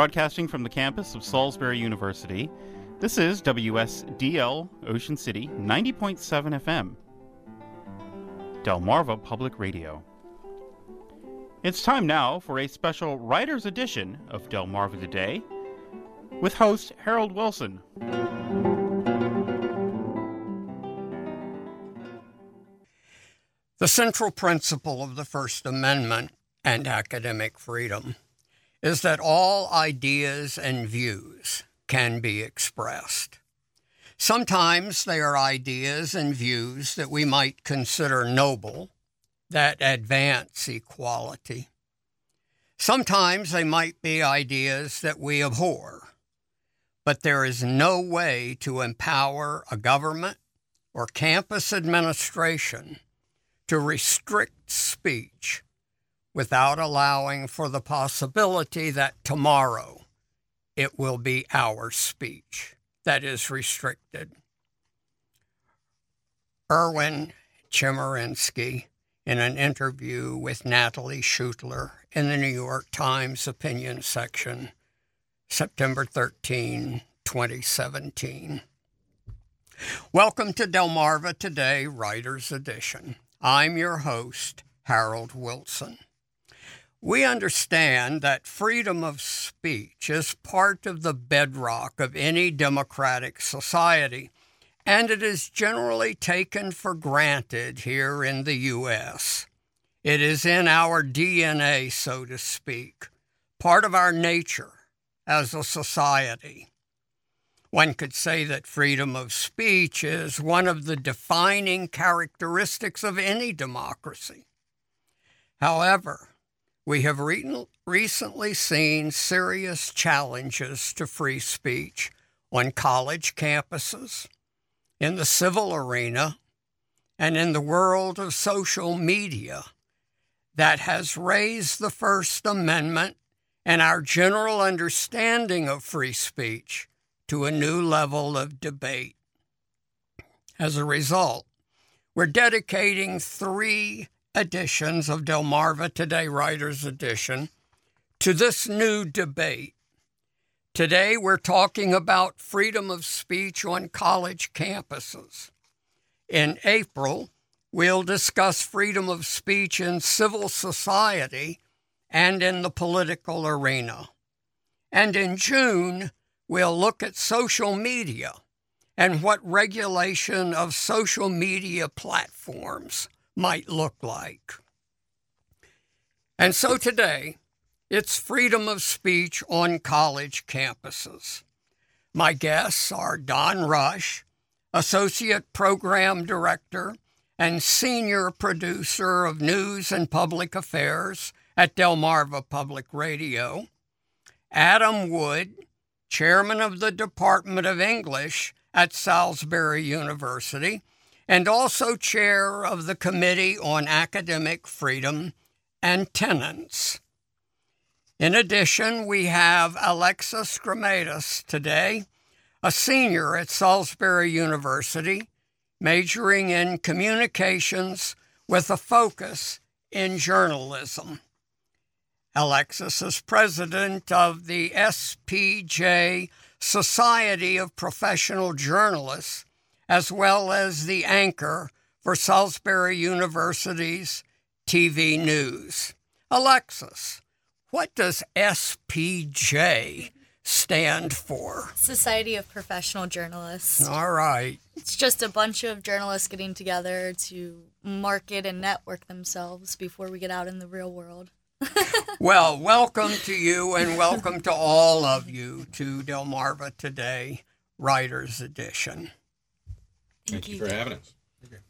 Broadcasting from the campus of Salisbury University, this is WSDL Ocean City 90.7 FM, Delmarva Public Radio. It's time now for a special writer's edition of Delmarva Today with host Harold Wilson. The central principle of the First Amendment and academic freedom is that all ideas and views can be expressed. Sometimes they are ideas and views that we might consider noble, that advance equality. Sometimes they might be ideas that we abhor, but there is no way to empower a government or campus administration to restrict speech without allowing for the possibility that tomorrow it will be our speech that is restricted. Erwin Chemerinsky, in an interview with Natalie Schutler in the New York Times opinion section, September 13, 2017. Welcome to Delmarva Today, Writer's Edition. I'm your host, Harold Wilson. We understand that freedom of speech is part of the bedrock of any democratic society, and it is generally taken for granted here in the U.S. It is in our DNA, so to speak, part of our nature as a society. One could say that freedom of speech is one of the defining characteristics of any democracy. However, we have recently seen serious challenges to free speech on college campuses, in the civil arena, and in the world of social media that has raised the First Amendment and our general understanding of free speech to a new level of debate. As a result, we're dedicating 3 editions of Delmarva Today Writers Edition to this new debate. Today we're talking about freedom of speech on college campuses. In April, we'll discuss freedom of speech in civil society and in the political arena. And in June, we'll look at social media and what regulation of social media platforms might look like. And so today, it's freedom of speech on college campuses. My guests are Don Rush, Associate Program Director and Senior Producer of News and Public Affairs at Delmarva Public Radio, Adam Wood, Chairman of the Department of English at Salisbury University, and also chair of the Committee on Academic Freedom and Tenants. In addition, we have Alexa Skramatis today, a senior at Salisbury University, majoring in communications with a focus in journalism. Alexis is president of the SPJ Society of Professional Journalists, as well as the anchor for Salisbury University's TV News. Alexis, what does SPJ stand for? Society of Professional Journalists. All right. It's just a bunch of journalists getting together to market and network themselves before we get out in the real world. Well, welcome to you and welcome to all of you to Delmarva Today, Writers Edition. Thank you for having us.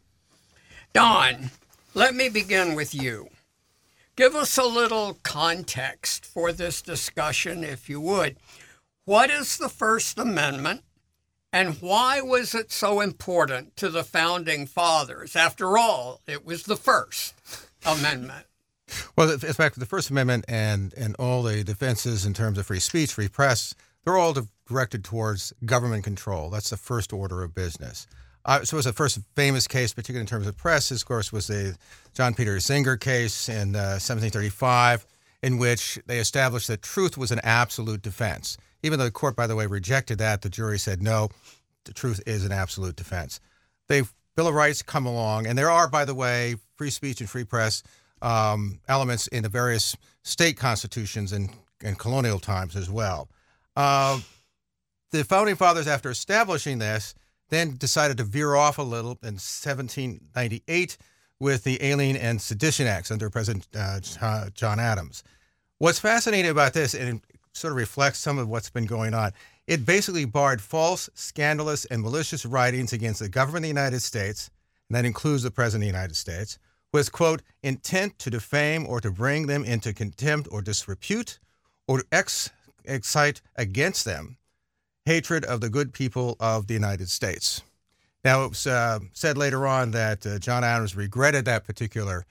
Don, let me begin with you. Give us a little context for this discussion, if you would. What is the First Amendment, and why was it so important to the Founding Fathers? After all, it was the First Amendment. Well, in fact, the First Amendment and all the defenses in terms of free speech, free press, they're all directed towards government control. That's the first order of business. So it was the first famous case, particularly in terms of press, of course, was the John Peter Zenger case in 1735. in which they established that truth was an absolute defense. Even though the court, by the way, rejected that, the jury said, no, the truth is an absolute defense. The Bill of Rights come along, and there are, by the way, free speech and free press elements in the various state constitutions and colonial times as well. The Founding Fathers, after establishing this, then decided to veer off a little in 1798 with the Alien and Sedition Acts under President John Adams. What's fascinating about this, and it sort of reflects some of what's been going on, it basically barred false, scandalous, and malicious writings against the government of the United States, and that includes the President of the United States, with, quote, intent to defame or to bring them into contempt or disrepute or to excite against them hatred of the good people of the United States. Now, it was said later on that John Adams regretted that particular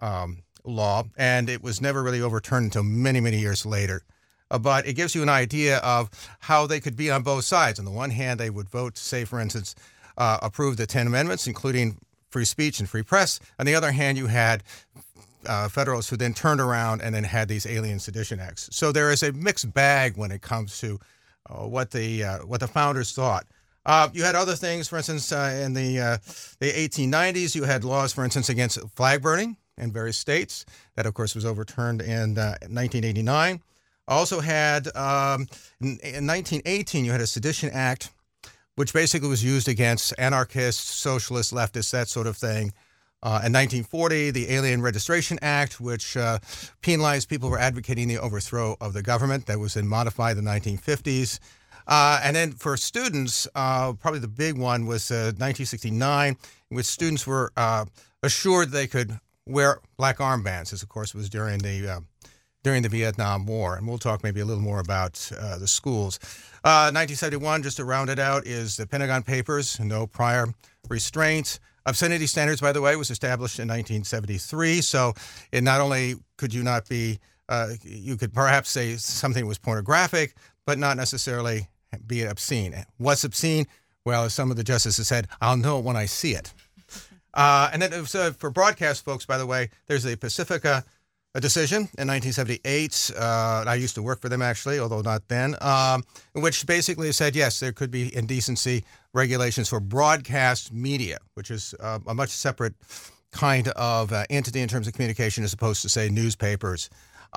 law, and it was never really overturned until many, many years later. But it gives you an idea of how they could be on both sides. On the one hand, they would vote to say, for instance, approve the 10 Amendments, including free speech and free press. On the other hand, you had Federalists who then turned around and then had these Alien Sedition Acts. So there is a mixed bag when it comes to what the founders thought. You had other things, for instance, in the 1890s, you had laws, for instance, against flag burning in various states. That, of course, was overturned in 1989. Also had, in 1918, you had a Sedition Act, which basically was used against anarchists, socialists, leftists, that sort of thing. In 1940, the Alien Registration Act, which penalized people for advocating the overthrow of the government. That was then modified in the 1950s. And then for students, probably the big one was 1969, in which students were assured they could wear black armbands. This, of course, was during the Vietnam War. And we'll talk maybe a little more about the schools. 1971, just to round it out, is the Pentagon Papers, no prior restraints. Obscenity standards, by the way, was established in 1973. So it not only could you not be, you could perhaps say something was pornographic, but not necessarily be obscene. What's obscene? Well, as some of the justices said, I'll know it when I see it. And then for broadcast folks, by the way, there's the Pacifica decision in 1978. I used to work for them, actually, although not then, which basically said, yes, there could be indecency regulations for broadcast media, which is a much separate kind of entity in terms of communication as opposed to, say, newspapers.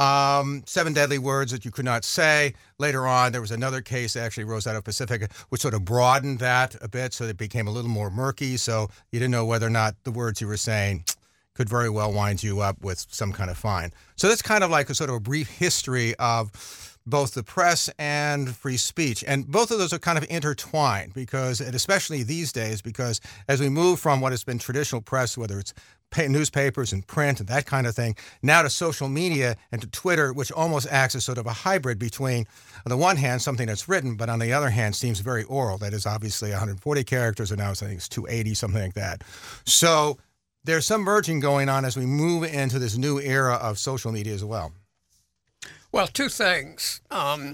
7 deadly words that you could not say. Later on, there was another case that actually rose out of Pacifica, which sort of broadened that a bit, so it became a little more murky, so you didn't know whether or not the words you were saying could very well wind you up with some kind of fine. So that's kind of like a sort of a brief history of both the press and free speech. And both of those are kind of intertwined because, and especially these days, because as we move from what has been traditional press, whether it's newspapers and print and that kind of thing, now to social media and to Twitter, which almost acts as sort of a hybrid between, on the one hand, something that's written, but on the other hand, seems very oral. That is obviously 140 characters, and now I think it's 280, something like that. So there's some merging going on as we move into this new era of social media as well. Well, two things, Don.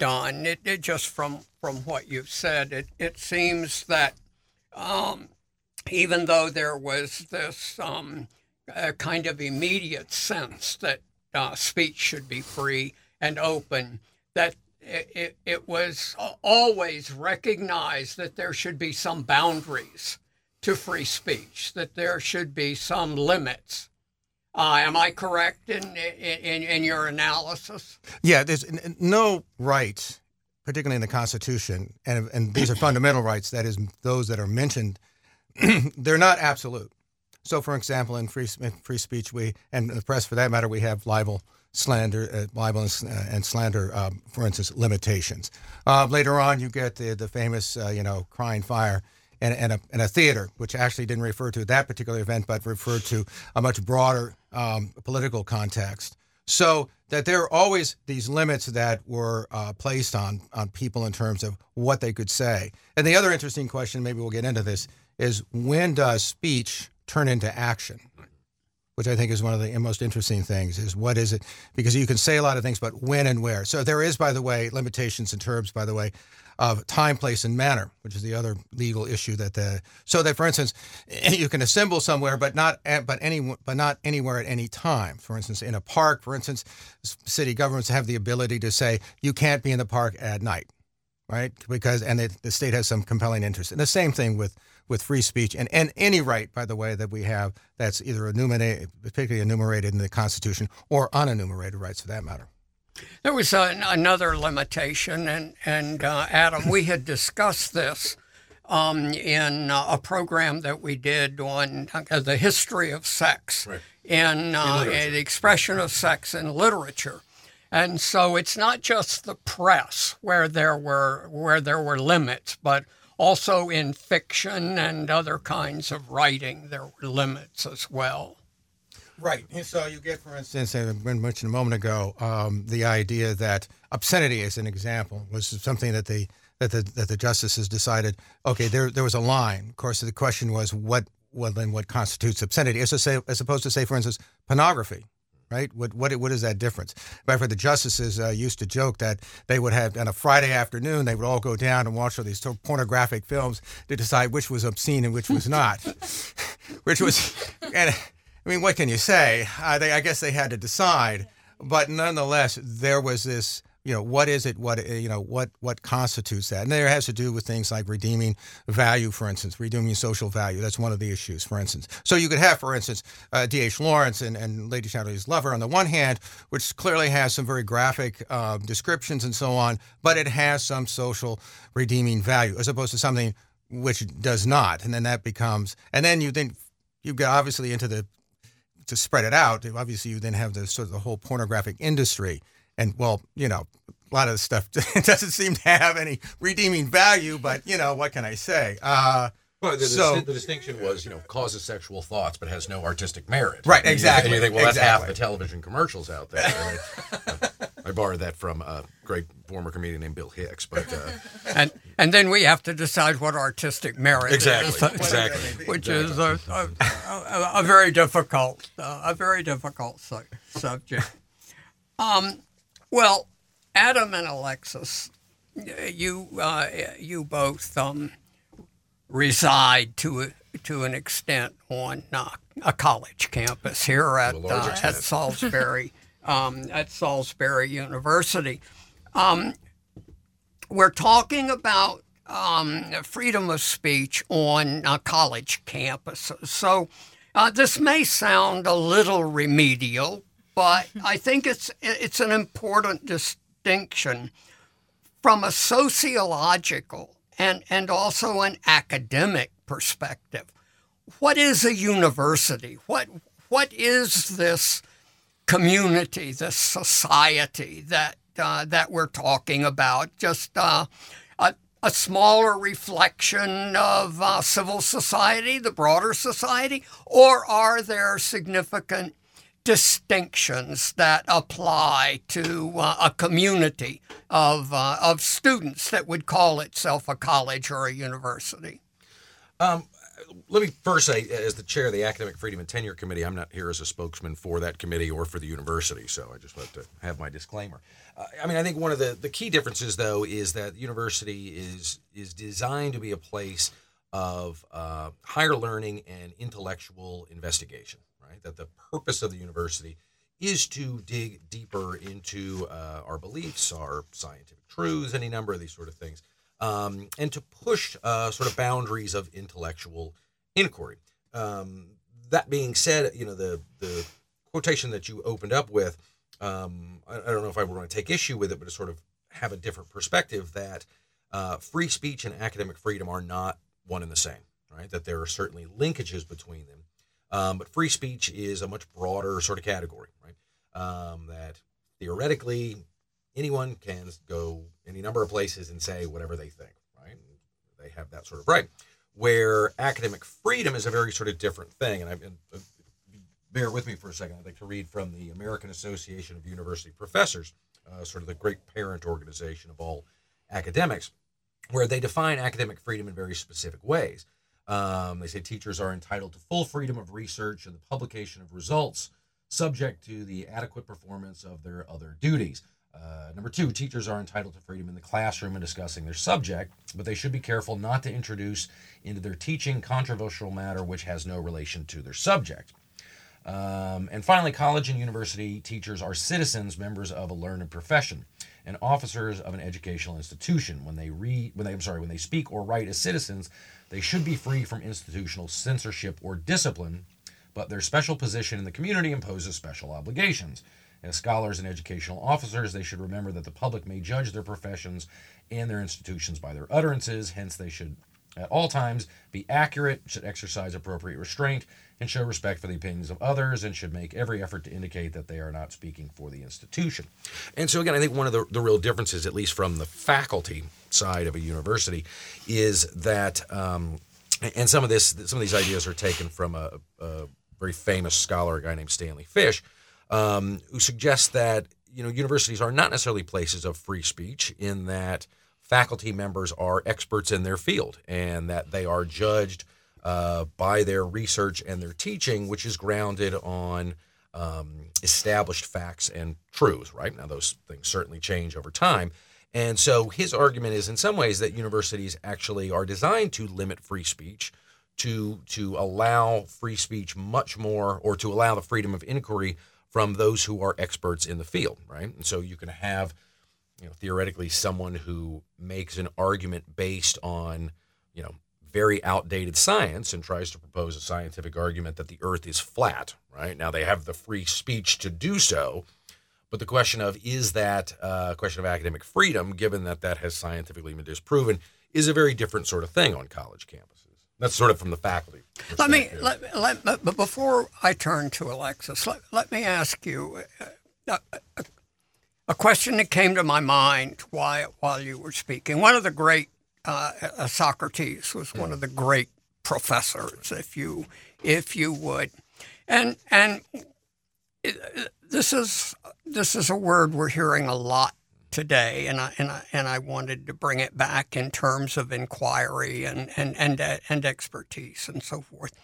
It just from what you've said, it seems that even though there was this kind of immediate sense that speech should be free and open, that it was always recognized that there should be some boundaries to free speech, that there should be some limits. Am I correct in your analysis? Yeah, there's no right, particularly in the Constitution, and these are fundamental rights, that is, those that are mentioned, they're not absolute. So, for example, in free speech, and the press for that matter, we have libel, slander, and slander, for instance, limitations. Later on, you get the famous, crying fire. And a theater, which actually didn't refer to that particular event, but referred to a much broader political context. So that there are always these limits that were placed on people in terms of what they could say. And the other interesting question, maybe we'll get into this, is when does speech turn into action? which I think is one of the most interesting things, is what is it? Because you can say a lot of things, but when and where. So there is, by the way, limitations in terms, by the way, of time, place, and manner, which is the other legal issue so that, for instance, you can assemble somewhere, but not anywhere at any time. For instance, in a park, for instance, city governments have the ability to say you can't be in the park at night, right? Because the state has some compelling interest. And the same thing with free speech and any right, by the way, that we have that's either particularly enumerated in the Constitution or unenumerated rights for that matter. There was another limitation, and Adam, we had discussed this in a program that we did on the history of sex and the expression of sex in literature. And so it's not just the press where there were limits, but also in fiction and other kinds of writing there were limits as well. Right. And so you get, for instance, as I mentioned a moment ago, the idea that obscenity, as an example, was something that the justices decided. Okay, there was a line. Of course, the question was what constitutes obscenity, as opposed to, say, for instance, pornography. Right? What is that difference? But for the justices used to joke that they would have on a Friday afternoon they would all go down and watch all these pornographic films to decide which was obscene and which was not, and. I mean, what can you say? I guess they had to decide, but nonetheless, there was this. What is it? What constitutes that? And there has to do with things like redeeming value, for instance, redeeming social value. That's one of the issues, for instance. So you could have, for instance, D.H. Lawrence and Lady Chatterley's Lover on the one hand, which clearly has some very graphic descriptions and so on, but it has some social redeeming value, as opposed to something which does not. And then that becomes, and then you get obviously into to spread it out, obviously you then have the sort of the whole pornographic industry. And, well, a lot of the stuff doesn't seem to have any redeeming value, but, what can I say? Well, the distinction was, causes sexual thoughts but has no artistic merit. Right, exactly. And you think, well, that's half the television commercials out there. I borrowed that from a great former comedian named Bill Hicks. But and then we have to decide what artistic merit is. Exactly. Which is a very difficult subject. Well, Adam and Alexis, you both reside to an extent on a college campus here at Salisbury University. We're talking about freedom of speech on college campuses. So this may sound a little remedial, but I think it's an important distinction from a sociological and also an academic perspective. What is a university? What is this community, this society that we're talking about? Just a smaller reflection of civil society, the broader society, or are there significant distinctions that apply to a community of students that would call itself a college or a university? Let me first say, as the chair of the Academic Freedom and Tenure Committee, I'm not here as a spokesman for that committee or for the university, so I just want to have my disclaimer. I think one of the key differences, though, is that the university is designed to be a place of higher learning and intellectual investigation. That the purpose of the university is to dig deeper into our beliefs, our scientific truths, any number of these sort of things, and to push sort of boundaries of intellectual inquiry. That being said, the quotation that you opened up with, I don't know if I would want to take issue with it, but to sort of have a different perspective that free speech and academic freedom are not one and the same, right? That there are certainly linkages between them. But free speech is a much broader sort of category, right? That theoretically anyone can go any number of places and say whatever they think, right? And they have that sort of right. Where academic freedom is a very sort of different thing. And bear with me for a second. I'd like to read from the American Association of University Professors, sort of the great parent organization of all academics, where they define academic freedom in very specific ways. They say teachers are entitled to full freedom of research and the publication of results, subject to the adequate performance of their other duties. Number 2, teachers are entitled to freedom in the classroom in discussing their subject, but they should be careful not to introduce into their teaching controversial matter which has no relation to their subject. And finally, college and university teachers are citizens, members of a learned profession, and officers of an educational institution. When they speak or write as citizens, they should be free from institutional censorship or discipline, but their special position in the community imposes special obligations. As scholars and educational officers, they should remember that the public may judge their professions and their institutions by their utterances. Hence, they should at all times be accurate, should exercise appropriate restraint, and show respect for the opinions of others, and should make every effort to indicate that they are not speaking for the institution. And so again, I think one of the real differences, at least from the faculty side of a university, is that, and some of these ideas are taken from a very famous scholar, a guy named Stanley Fish, who suggests that universities are not necessarily places of free speech, in that faculty members are experts in their field and that they are judged by their research and their teaching, which is grounded on established facts and truths, right? Now, those things certainly change over time. And so his argument is in some ways that universities actually are designed to limit free speech, to allow free speech much more, or to allow the freedom of inquiry from those who are experts in the field, right? And so you can have, theoretically, someone who makes an argument based on, very outdated science and tries to propose a scientific argument that the earth is flat, right? Now, they have the free speech to do so, but the question of, is that a question of academic freedom, given that that has scientifically been disproven, is a very different sort of thing on college campuses. That's sort of from the faculty perspective. But before I turn to Alexis, let me ask you a question that came to my mind while you were speaking. One of the great Socrates was one of the great professors, if you would, and this is a word we're hearing a lot today, and I wanted to bring it back in terms of inquiry and expertise and so forth.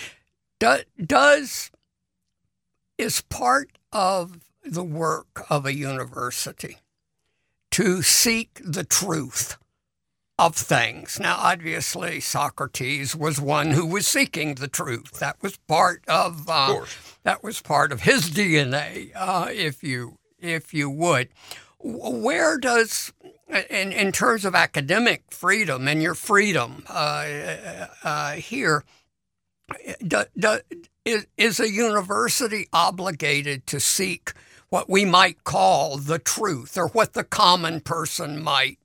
Is part of the work of a university to seek the truth of things? Now, obviously, Socrates was one who was seeking the truth. That was part of his DNA, if you would. Where does, in terms of academic freedom and your freedom here, is a university obligated to seek what we might call the truth, or what the common person might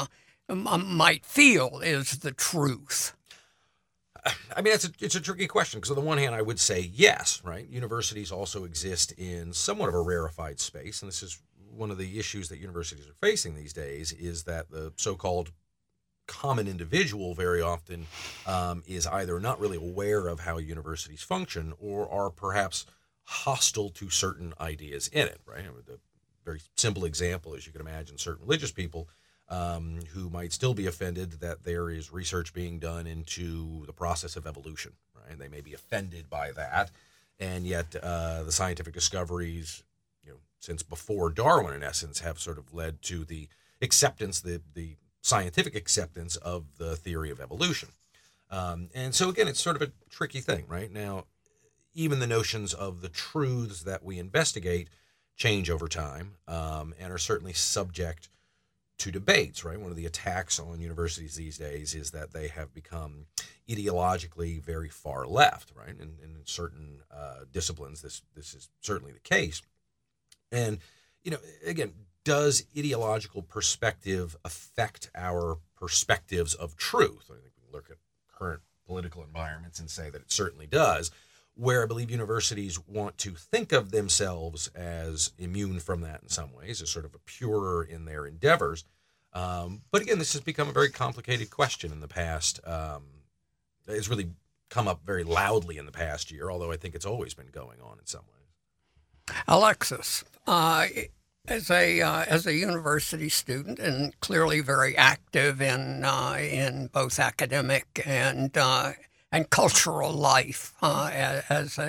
feel is the truth? I mean, it's a tricky question, because on the one hand, I would say yes, right? Universities also exist in somewhat of a rarefied space, and this is one of the issues that universities are facing these days, is that the so-called common individual very often is either not really aware of how universities function, or are perhaps hostile to certain ideas in it, right? I mean, the very simple example is, you can imagine certain religious people who might still be offended that there is research being done into the process of evolution, right? They may be offended by that, and yet the scientific discoveries, since before Darwin, in essence, have sort of led to the acceptance, the scientific acceptance of the theory of evolution. And so again, it's sort of a tricky thing, right? Now, even the notions of the truths that we investigate change over time, and are certainly subject to debates, right? One of the attacks on universities these days is that they have become ideologically very far left, right? And in certain disciplines, this is certainly the case. And, again, does ideological perspective affect our perspectives of truth? I think we can look at current political environments and say that it certainly does, where I believe universities want to think of themselves as immune from that in some ways, as sort of a purer in their endeavors. But again, this has become a very complicated question in the past. It's really come up very loudly in the past year, although I think it's always been going on in some ways. Alexis, as a university student, and clearly very active in both academic and and cultural life as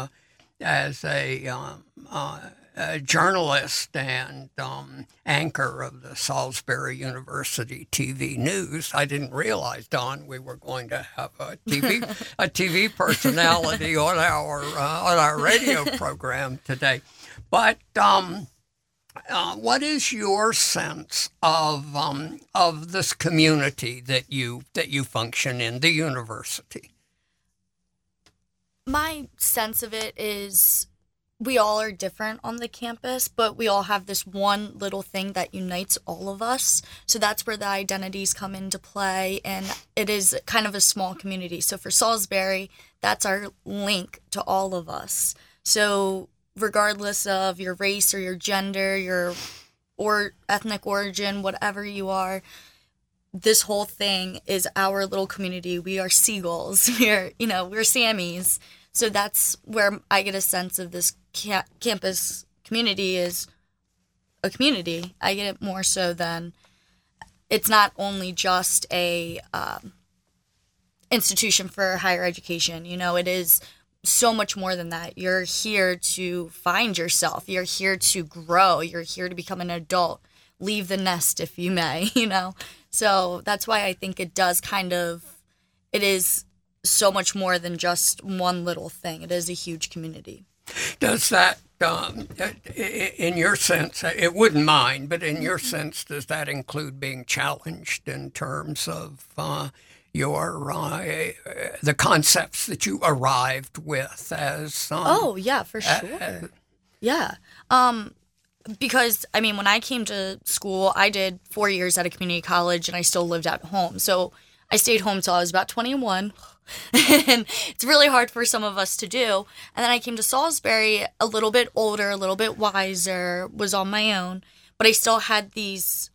a journalist and anchor of the Salisbury University TV news. I didn't realize, Don, we were going to have a TV personality on our radio program today. But what is your sense of this community that you function in, the university? My sense of it is we all are different on the campus, but we all have this one little thing that unites all of us. So that's where the identities come into play, and it is kind of a small community. So for Salisbury, that's our link to all of us. So regardless of your race or your gender, or ethnic origin, whatever you are, this whole thing is our little community. We are seagulls. We're Sammies. So that's where I get a sense of this campus community is a community. I get it more so than it's not only just a institution for higher education. It is so much more than that. You're here to find yourself. You're here to grow. You're here to become an adult. Leave the nest if you may, So that's why I think it is so much more than just one little thing. It is a huge community. Does that, in your sense, it wouldn't mind, but in your sense, does that include being challenged in terms of the concepts that you arrived with as? Oh yeah, for sure. Yeah. Because when I came to school, I did 4 years at a community college, and I still lived at home. So I stayed home till I was about 21. And it's really hard for some of us to do. And then I came to Salisbury a little bit older, a little bit wiser, was on my own. But I still had these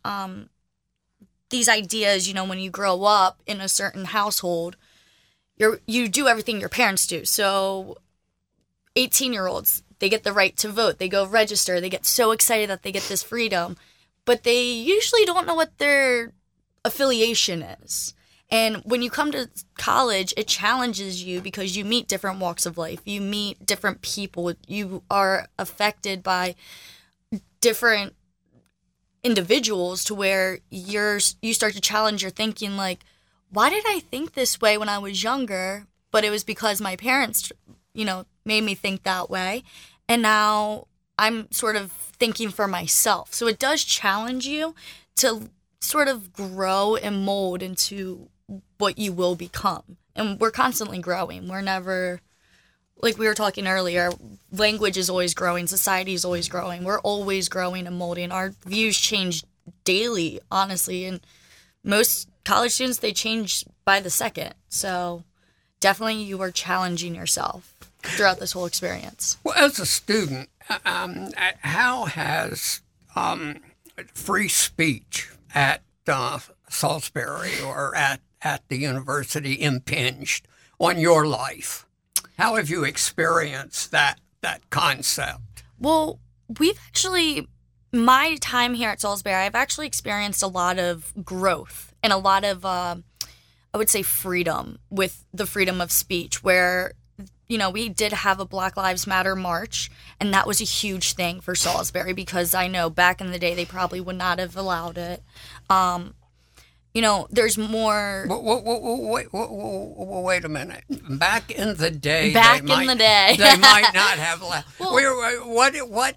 ideas, when you grow up in a certain household, you do everything your parents do. So 18-year-olds, they get the right to vote. They go register. They get so excited that they get this freedom. But they usually don't know what their affiliation is. And when you come to college, it challenges you because you meet different walks of life. You meet different people. You are affected by different individuals to where you start to challenge your thinking, like, why did I think this way when I was younger? But it was because my parents, made me think that way. And now I'm sort of thinking for myself. So it does challenge you to sort of grow and mold into what you will become. And we're constantly growing. We're never, like we were talking earlier, language is always growing. Society is always growing. We're always growing and molding. Our views change daily, honestly. And most college students, they change by the second. So definitely you are challenging yourself throughout this whole experience. Well, as a student, how has free speech at Salisbury or at the university impinged on your life? How have you experienced that concept? Well, my time here at Salisbury, I've actually experienced a lot of growth and a lot of, I would say, freedom with the freedom of speech, where, we did have a Black Lives Matter march, and that was a huge thing for Salisbury because I know back in the day they probably would not have allowed it. There's more. Wait a minute. Back in the day, they might not have allowed. What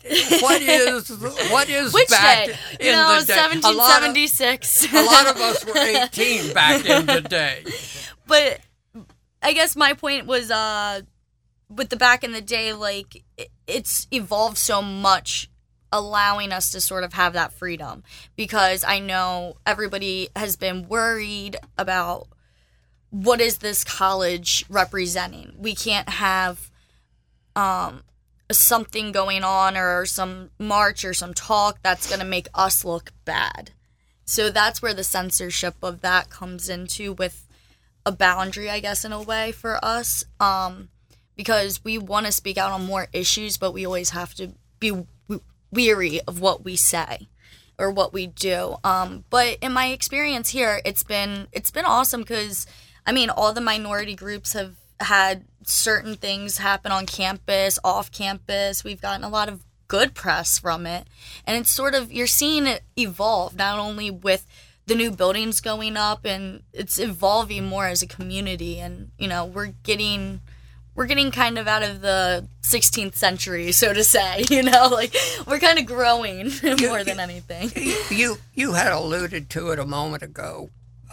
is which back day? in the day? 1776. A lot of us were 18 back in the day. But I guess my point was, with the back in the day, like it's evolved so much, allowing us to sort of have that freedom, because I know everybody has been worried about what is this college representing. We can't have something going on or some march or some talk that's going to make us look bad. So that's where the censorship of that comes into, with a boundary, I guess, in a way for us, because we want to speak out on more issues, but we always have to be weary of what we say or what we do. But in my experience here, it's been awesome because, I mean, all the minority groups have had certain things happen on campus, off campus. We've gotten a lot of good press from it. And it's sort of, you're seeing it evolve, not only with the new buildings going up, and it's evolving more as a community. And, you know, we're getting kind of out of the 16th century, so to say, you know, like we're kind of growing more than anything. You had alluded to it a moment ago.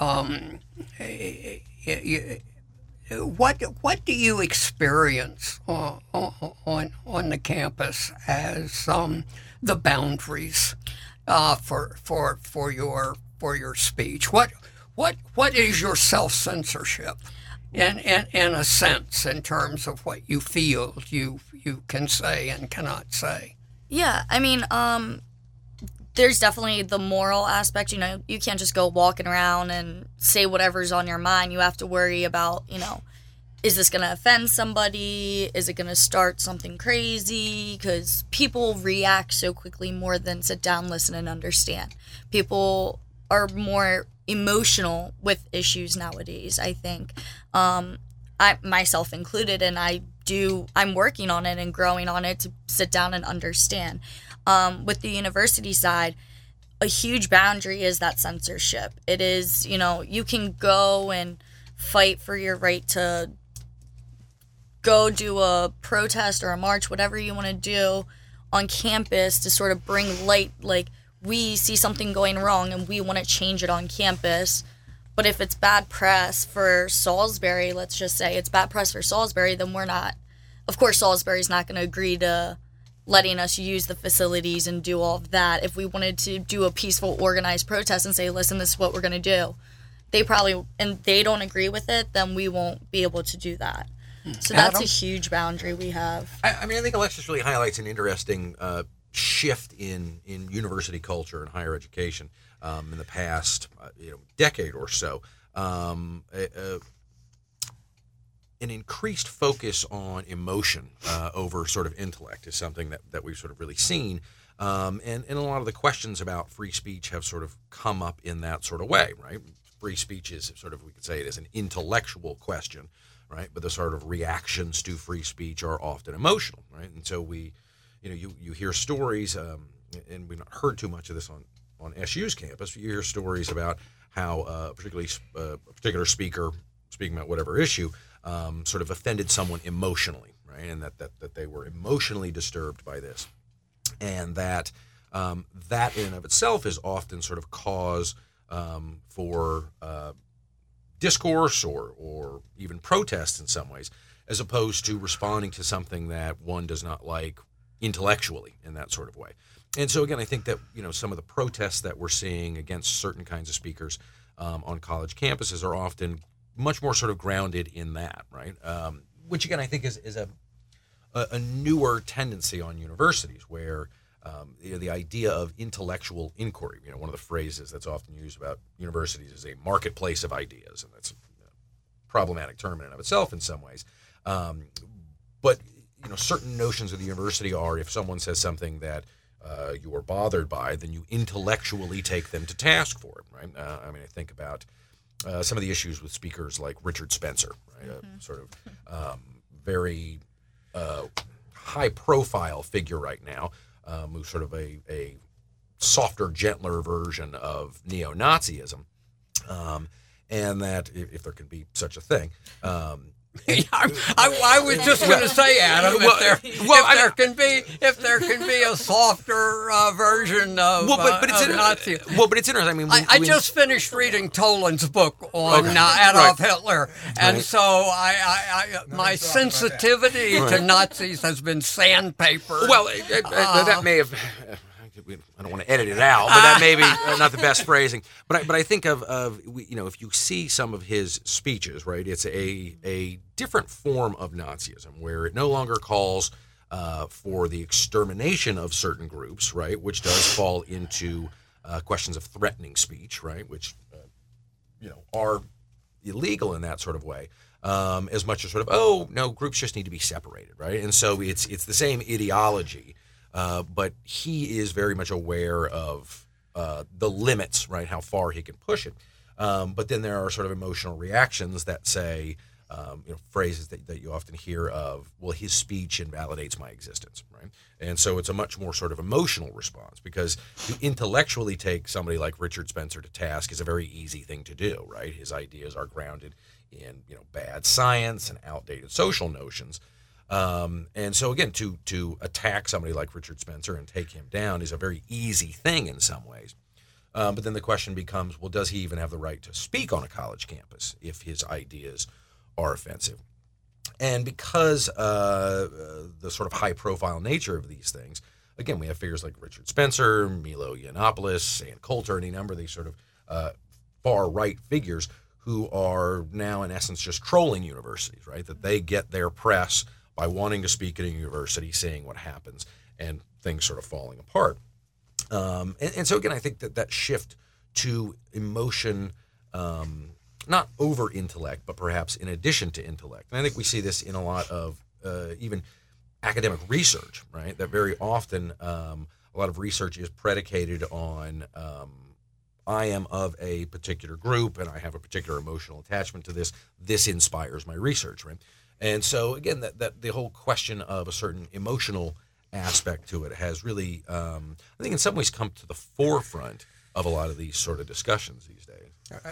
What do you experience on the campus as the boundaries for your speech? What is your self-censorship in a sense, in terms of what you feel you can say and cannot say? Yeah, I mean, there's definitely the moral aspect. You know, you can't just go walking around and say whatever's on your mind. You have to worry about, you know, is this going to offend somebody? Is it going to start something crazy? Because people react so quickly more than sit down, listen, and understand. People are more emotional with issues nowadays, I think. I myself included, and I'm working on it and growing on it to sit down and understand. With the university side, a huge boundary is that censorship. It is, you know, you can go and fight for your right to go do a protest or a march, whatever you want to do on campus to sort of bring light, like we see something going wrong and we want to change it on campus. But if it's bad press for Salisbury, let's just say it's bad press for Salisbury, then we're not. Of course, Salisbury's not going to agree to letting us use the facilities and do all of that. If we wanted to do a peaceful, organized protest and say, listen, this is what we're going to do, they don't agree with it, then we won't be able to do that. So that's Adam? a huge boundary we have. I mean, I think Alexis really highlights an interesting shift in university culture and higher education in the past decade or so. An increased focus on emotion over sort of intellect is something that we've sort of really seen. And a lot of the questions about free speech have sort of come up in that sort of way, right? Free speech is sort of, we could say it is an intellectual question, right? But the sort of reactions to free speech are often emotional, right? And so you hear stories, and we've not heard too much of this on SU's campus. You hear stories about how particularly a particular speaker speaking about whatever issue sort of offended someone emotionally, right? And that they were emotionally disturbed by this, and that in and of itself is often sort of cause for discourse or even protest in some ways, as opposed to responding to something that one does not like intellectually in that sort of way. And so again, I think that some of the protests that we're seeing against certain kinds of speakers on college campuses are often much more sort of grounded in that, right? Which again, I think is a newer tendency on universities, where the idea of intellectual inquiry, one of the phrases that's often used about universities is a marketplace of ideas, and that's a problematic term in and of itself in some ways. But certain notions of the university are, if someone says something that you are bothered by, then you intellectually take them to task for it, right? I mean, I think about some of the issues with speakers like Richard Spencer, right? A sort of very high-profile figure right now, who's sort of a softer, gentler version of neo-Nazism, and that, if there can be such a thing. I was just going to say, Adam, if there can be a softer version of Nazi. Well, but it's interesting. I mean, I just finished reading Toland's book on Adolf Hitler, and so my sensitivity to Nazis has been sandpapered. Well, that may have. I don't want to edit it out, but that may be not the best phrasing. But I think of if you see some of his speeches, right, it's a different form of Nazism, where it no longer calls for the extermination of certain groups, right, which does fall into questions of threatening speech, right, which are illegal in that sort of way. As much as sort of, groups just need to be separated, right, and so it's the same ideology. But he is very much aware of the limits, right, how far he can push it. But then there are sort of emotional reactions that say, phrases that you often hear of, well, his speech invalidates my existence, right? And so it's a much more sort of emotional response, because to intellectually take somebody like Richard Spencer to task is a very easy thing to do, right? His ideas are grounded in, bad science and outdated social notions. And so again, to attack somebody like Richard Spencer and take him down is a very easy thing in some ways. But then the question becomes, well, does he even have the right to speak on a college campus if his ideas are offensive? And because the sort of high-profile nature of these things, again, we have figures like Richard Spencer, Milo Yiannopoulos, Ann Coulter, any number of these sort of far-right figures who are now, in essence, just trolling universities, right? That they get their press by wanting to speak at a university, seeing what happens, and things sort of falling apart. And so, again, I think that shift to emotion, not over intellect, but perhaps in addition to intellect. And I think we see this in a lot of even academic research, right? That very often a lot of research is predicated on I am of a particular group and I have a particular emotional attachment to this. This inspires my research, right? And so, again, that the whole question of a certain emotional aspect to it has really, I think in some ways come to the forefront of a lot of these sort of discussions these days.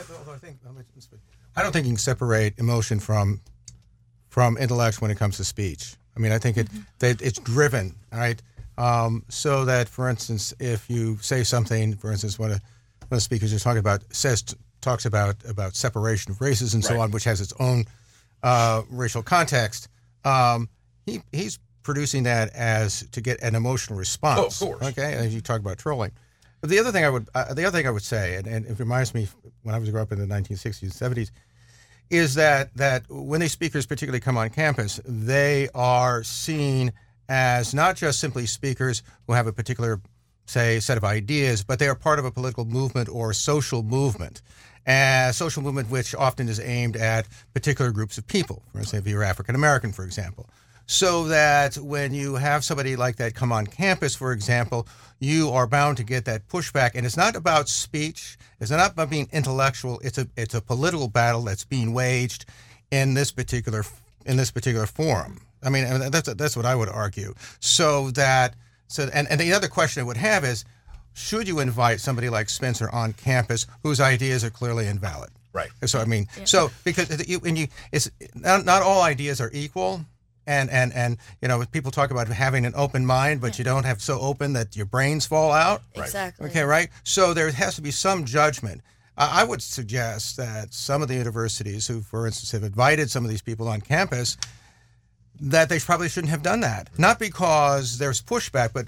I don't think you can separate emotion from intellect when it comes to speech. I mean, I think it's driven, right? So that, for instance, if you say something, for instance, one of the speakers you're talking about talks about separation of races and so on, which has its own racial context, he's producing that as to get an emotional response. Oh, of course. Okay, and you talk about trolling. But the other thing I would say, and it reminds me when I was growing up in the 1960s and 70s, is that when these speakers particularly come on campus, they are seen as not just simply speakers who have a particular, say, set of ideas, but they are part of a political movement or social movement. A social movement which often is aimed at particular groups of people. For instance, if you're African American, for example. So that when you have somebody like that come on campus, for example, you are bound to get that pushback. And it's not about speech. It's not about being intellectual. It's a political battle that's being waged in this particular forum. I mean, that's what I would argue. And the other question I would have is, should you invite somebody like Spencer on campus whose ideas are clearly invalid? Right. So I mean, because it's not all ideas are equal. And people talk about having an open mind, but you don't have so open that your brains fall out. Exactly. Okay, right? So there has to be some judgment. I would suggest that some of the universities who, for instance, have invited some of these people on campus, that they probably shouldn't have done that. Not because there's pushback, but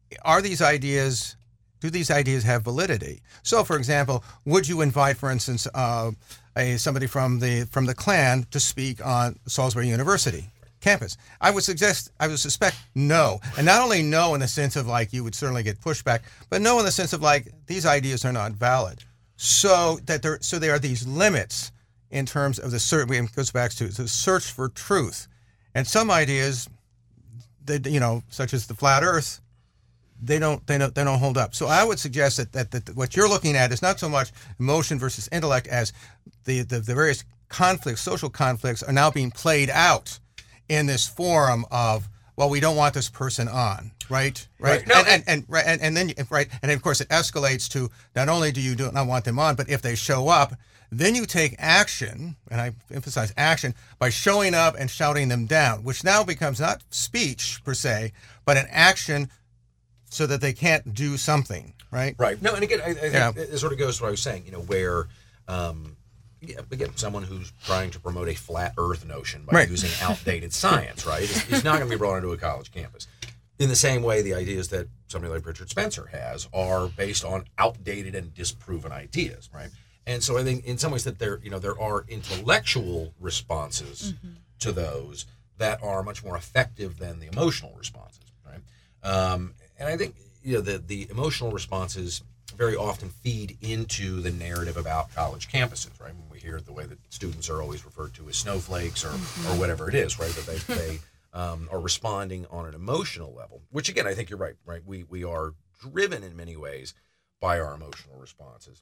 do these ideas have validity? So, for example, would you invite, for instance, somebody from the Klan to speak on Salisbury University campus? I would suspect no. And not only no in the sense of like you would certainly get pushback, but no in the sense of like these ideas are not valid. So there are these limits in terms of the search. It goes back to the search for truth. And some ideas, such as the flat Earth, they don't hold up. So I would suggest that what you're looking at is not so much emotion versus intellect as the various conflicts, social conflicts, are now being played out in this forum of, well, we don't want this person on, right? No, and then of course it escalates to not only do you not want them on, but if they show up, then you take action, and I emphasize action, by showing up and shouting them down, which now becomes not speech per se, but an action so that they can't do something, right? Right. No, and again, I think it sort of goes to what I was saying, where, again, someone who's trying to promote a flat Earth notion by using outdated science, right, is not going to be brought into a college campus. In the same way, the ideas that somebody like Richard Spencer has are based on outdated and disproven ideas, right? And so I think in some ways that there are intellectual responses to those that are much more effective than the emotional responses, right? And I think the emotional responses very often feed into the narrative about college campuses, right? When we hear the way that students are always referred to as snowflakes or whatever it is, right? That they are responding on an emotional level, which again, I think you're right? We are driven in many ways by our emotional responses.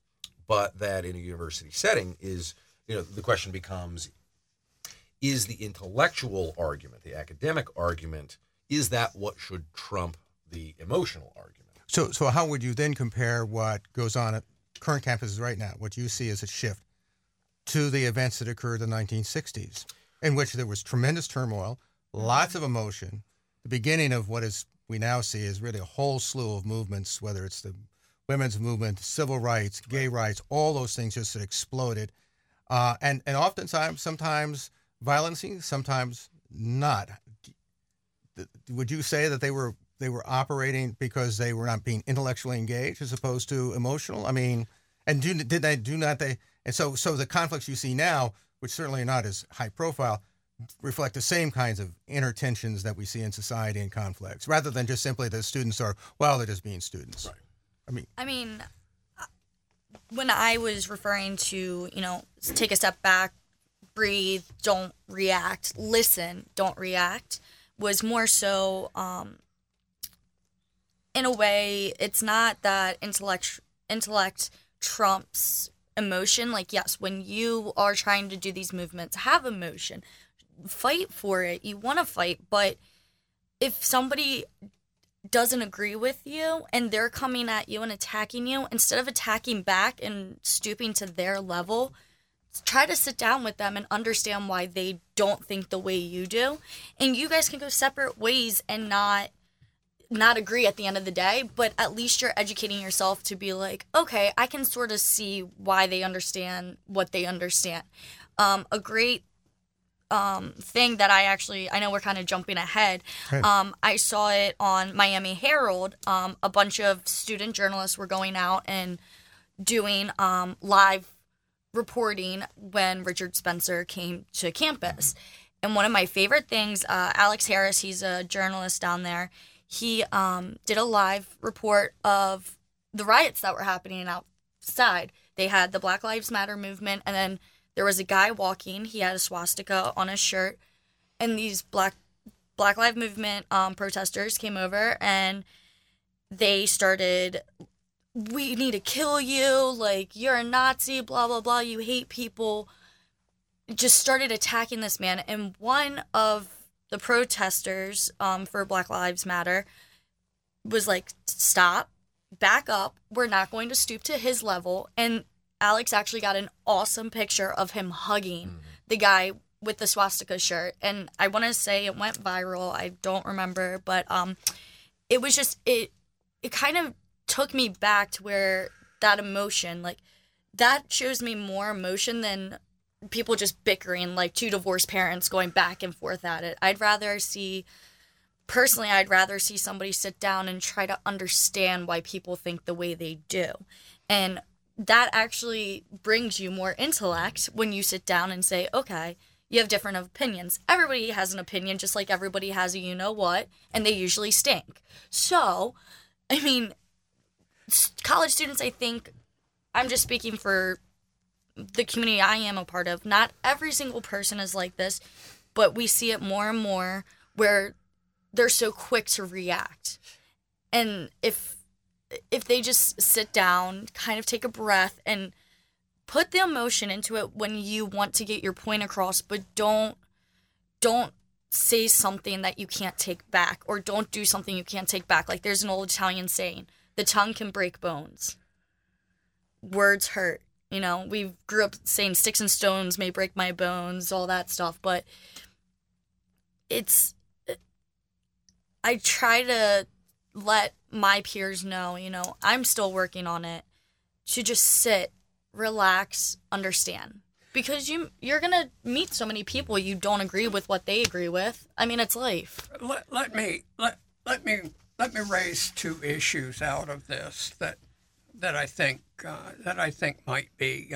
but that in a university setting is, the question becomes, is the intellectual argument, the academic argument, is that what should trump the emotional argument? So how would you then compare what goes on at current campuses right now, what you see as a shift, to the events that occurred in the 1960s, in which there was tremendous turmoil, lots of emotion, the beginning of what we now see is really a whole slew of movements, whether it's the women's movement, civil rights, gay rights, all those things just exploded. And oftentimes, sometimes violencing, sometimes not. Would you say that they were operating because they were not being intellectually engaged as opposed to emotional? I mean, and so the conflicts you see now, which certainly are not as high profile, reflect the same kinds of inner tensions that we see in society and conflicts, rather than just simply that students they're just being students. Right. I mean, when I was referring to, take a step back, breathe, don't react, listen, don't react, was more so, in a way, it's not that intellect trumps emotion. Like, yes, when you are trying to do these movements, have emotion, fight for it, you want to fight, but if somebody doesn't agree with you and they're coming at you and attacking you, instead of attacking back and stooping to their level, try to sit down with them and understand why they don't think the way you do, and you guys can go separate ways and not agree at the end of the day, but at least you're educating yourself to be like, okay, I can sort of see why they understand what they understand. A great thing that I know we're kind of jumping ahead. Right. I saw it on Miami Herald. A bunch of student journalists were going out and doing live reporting when Richard Spencer came to campus. And one of my favorite things, Alex Harris, he's a journalist down there, he did a live report of the riots that were happening outside. They had the Black Lives Matter movement, and then there was a guy walking. He had a swastika on his shirt, and these Black Lives Movement protesters came over, and they started, we need to kill you, like, you're a Nazi, blah, blah, blah, you hate people. Just started attacking this man, and one of the protesters for Black Lives Matter was like, stop, back up, we're not going to stoop to his level. And Alex actually got an awesome picture of him hugging the guy with the swastika shirt. And I want to say it went viral. I don't remember, but it was just, it kind of took me back to where that emotion, like, that shows me more emotion than people just bickering, like two divorced parents going back and forth at it. I'd rather see somebody sit down and try to understand why people think the way they do. And that actually brings you more intellect when you sit down and say, okay, you have different opinions. Everybody has an opinion, just like everybody has a you-know-what, and they usually stink. So, I mean, college students, I think, I'm just speaking for the community I am a part of, not every single person is like this, but we see it more and more where they're so quick to react. And if they just sit down, kind of take a breath and put the emotion into it when you want to get your point across, but don't say something that you can't take back, or don't do something you can't take back. Like, there's an old Italian saying, the tongue can break bones. Words hurt. We grew up saying sticks and stones may break my bones, all that stuff, but I try to let my peers know, I'm still working on it, to just sit, relax, understand. Because you're going to meet so many people you don't agree with what they agree with. I mean, it's life. Let me raise two issues out of this that I think might be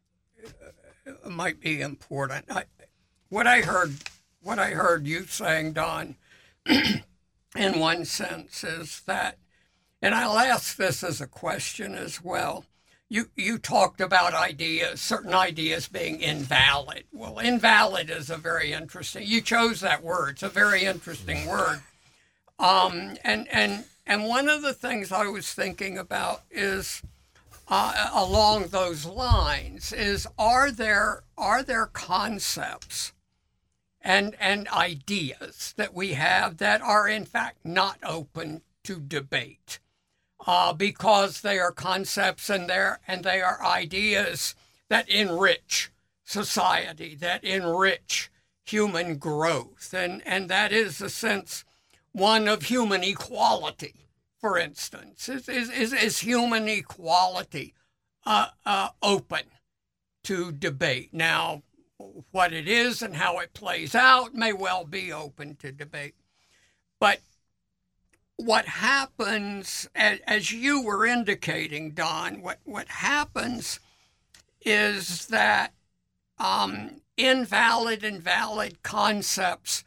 important. What I heard you saying, Don, in one sense, is that, and I'll ask this as a question as well. You talked about certain ideas being invalid. Well, invalid is a very interesting. You chose that word. It's a very interesting word. And one of the things I was thinking about is, along those lines is, are there concepts and ideas that we have that are in fact not open to debate, because they are concepts and they are ideas that enrich society, that enrich human growth, and that is the sense one of human equality. For instance, is human equality open to debate? Now, what it is and how it plays out may well be open to debate. But what happens, as you were indicating, Don, what happens is that invalid and valid concepts,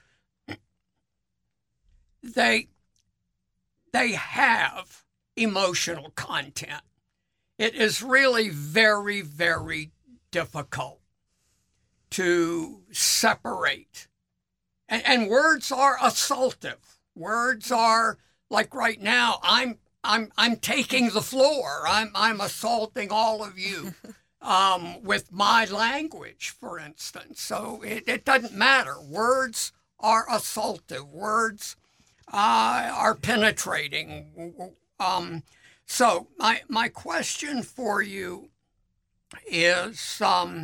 they have emotional content. It is really very, very difficult to separate. And words are assaultive. Words are, like right now, I'm taking the floor. I'm assaulting all of you with my language, for instance. So it doesn't matter. Words are assaultive. Words are penetrating. So my question for you is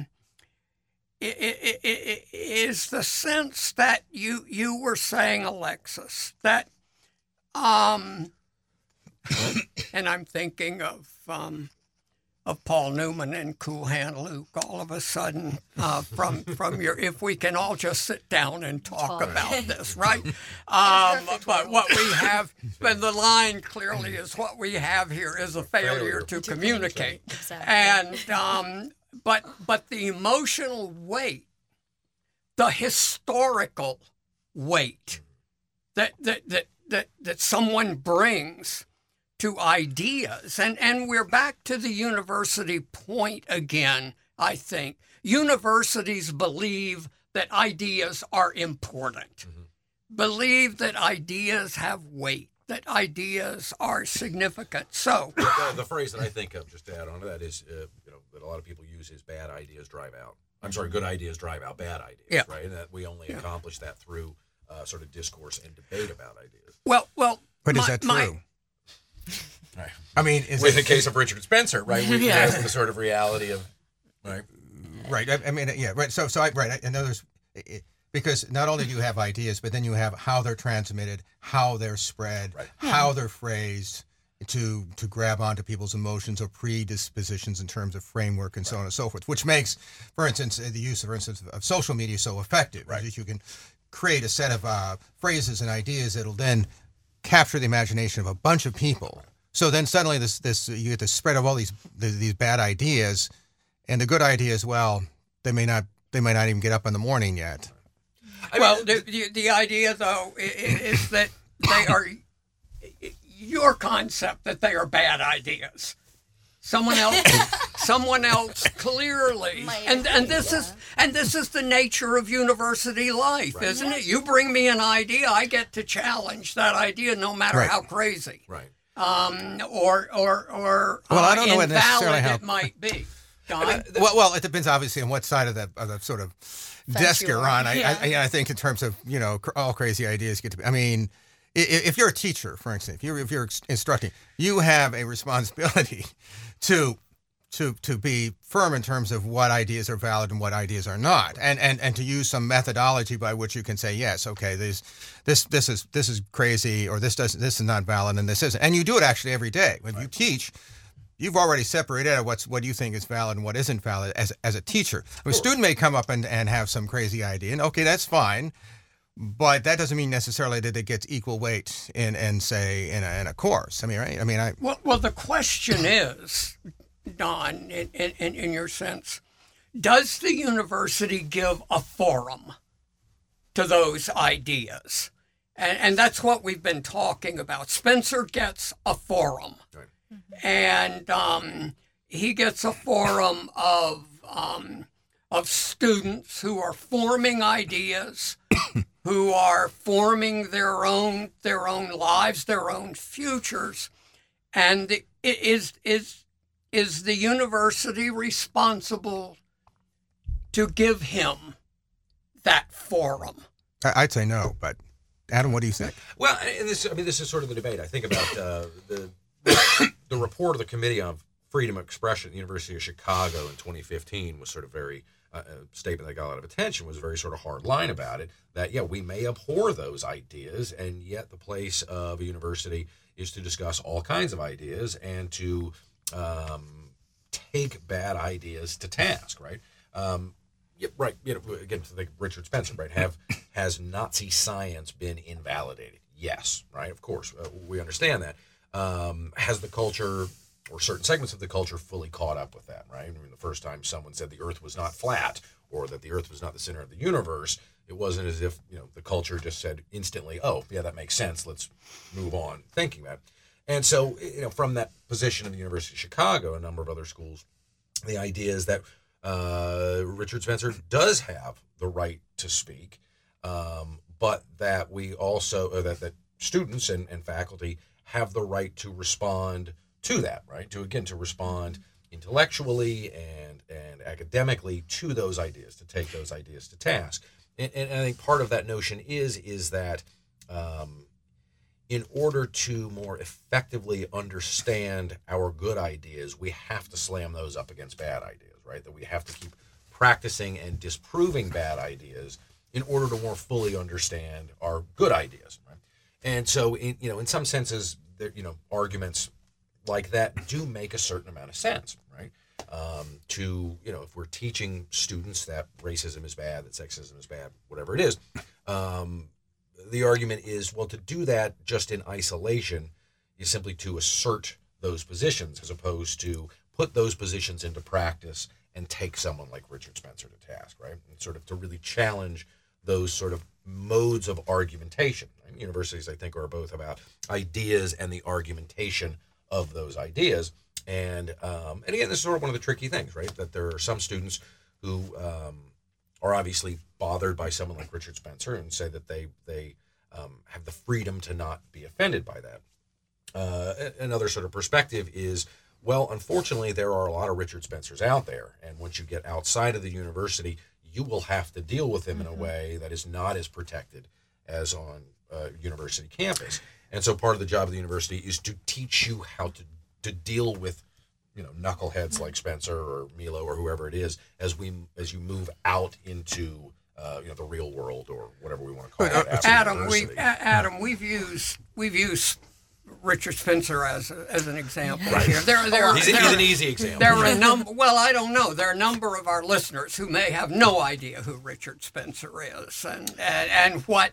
the sense that you were saying, Alexis, that and I'm thinking of Paul Newman and Cool Hand Luke all of a sudden from your, if we can all just sit down and talk about this, right? But what we have, but the line clearly is what we have here is a failure to communicate. Exactly. And but the emotional weight, the historical weight that someone brings to ideas. And we're back to the university point again, I think. Universities believe that ideas are important, believe that ideas have weight, that ideas are significant. So the phrase that I think of, just to add on to that, is that a lot of people use is bad ideas drive out. I'm sorry, good ideas drive out bad ideas, right? And that we only accomplish that through sort of discourse and debate about ideas. Well, but is that true? Right. I mean, in the case of Richard Spencer, right? We have the sort of reality of, right? Right. I mean, yeah, right. So I know there's, because not only do you have ideas, but then you have how they're transmitted, how they're spread, how they're phrased to grab onto people's emotions or predispositions in terms of framework and so on and so forth, which makes, for instance, the use, for instance, of social media so effective. Right. Because you can create a set of phrases and ideas that'll then capture the imagination of a bunch of people. So then suddenly this you get the spread of all these bad ideas, and the good ideas, well, they may not even get up in the morning yet. Well, the idea though is that they are your concept that they are bad ideas. Someone else clearly, and this is the nature of university life, isn't it? You bring me an idea, I get to challenge that idea, no matter how crazy, or I don't know invalid it might be. Don? Well, it depends obviously on what side of the sort of desk you're on. I think in terms of all crazy ideas get to be. I mean, if you're a teacher, for instance, if you're instructing, you have a responsibility to be firm in terms of what ideas are valid and what ideas are not, and to use some methodology by which you can say, yes, okay, this is crazy, or this is not valid, and this isn't. And you do it actually every day when you teach. You've already separated out what you think is valid and what isn't valid as a teacher. A student may come up and have some crazy idea, and okay, that's fine. But that doesn't mean necessarily that it gets equal weight in a course. I mean, right? I mean, Well, the question is, Don, in your sense, does the university give a forum to those ideas? And that's what we've been talking about. Spencer gets a forum, and he gets a forum of students who are forming ideas. Who are forming their own lives, their own futures, and is the university responsible to give him that forum? I'd say no, but Adam, what do you think? Well, and this is sort of the debate. I think about the report of the Committee on Freedom of Expression at the University of Chicago in 2015 was sort of very, a statement that got a lot of attention, was a very sort of hard line about it, that, yeah, we may abhor those ideas, and yet the place of a university is to discuss all kinds of ideas and to take bad ideas to task, right? Yeah, right. Again, think Richard Spencer, right? Has Nazi science been invalidated? Yes, right. Of course, we understand that. Has the culture or certain segments of the culture fully caught up with that? Right. I mean, the first time someone said the Earth was not flat or that the Earth was not the center of the universe, it wasn't as if the culture just said instantly, "Oh, yeah, that makes sense. Let's move on," thinking that. And so, from that position of the University of Chicago, a number of other schools, the idea is that Richard Spencer does have the right to speak, but that we also that students and faculty have the right to respond to that, right? To respond intellectually and academically to those ideas, to take those ideas to task. And I think part of that notion is that in order to more effectively understand our good ideas, we have to slam those up against bad ideas, right? That we have to keep practicing and disproving bad ideas in order to more fully understand our good ideas, right? And so, in some senses, arguments like that do make a certain amount of sense, right? If we're teaching students that racism is bad, that sexism is bad, whatever it is, the argument is, well, to do that just in isolation is simply to assert those positions as opposed to put those positions into practice and take someone like Richard Spencer to task, right? And sort of to really challenge those sort of modes of argumentation. Right? Universities, I think, are both about ideas and the argumentation of those ideas. And again, this is sort of one of the tricky things, right? That there are some students who are obviously bothered by someone like Richard Spencer and say that they have the freedom to not be offended by that. Another sort of perspective is, well, unfortunately, there are a lot of Richard Spencers out there. And once you get outside of the university, you will have to deal with him in a way that is not as protected as on a university campus. And so part of the job of the university is to teach you how to deal with, knuckleheads like Spencer or Milo or whoever it is as you move out into the real world or whatever we want to call it. Adam, we've used Richard Spencer as an example here. He's an easy example. There are a number. Well, I don't know. There are a number of our listeners who may have no idea who Richard Spencer is, and what